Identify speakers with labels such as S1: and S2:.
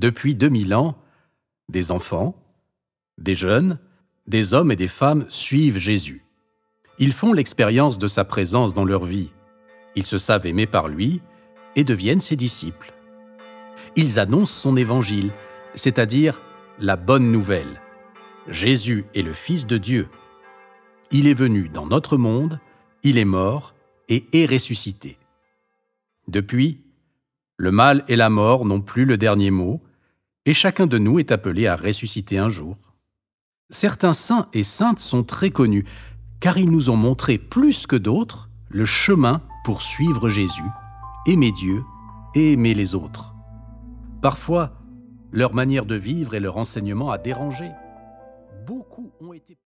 S1: Depuis 2000 ans, des enfants, des jeunes, des hommes et des femmes suivent Jésus. Ils font l'expérience de sa présence dans leur vie. Ils se savent aimés par lui et deviennent ses disciples. Ils annoncent son évangile, c'est-à-dire la bonne nouvelle. Jésus est le Fils de Dieu. Il est venu dans notre monde, il est mort et est ressuscité. Depuis, le mal et la mort n'ont plus le dernier mot, et chacun de nous est appelé à ressusciter un jour. Certains saints et saintes sont très connus, car ils nous ont montré plus que d'autres le chemin pour suivre Jésus, aimer Dieu et aimer les autres. Parfois, leur manière de vivre et leur enseignement a dérangé. Beaucoup ont été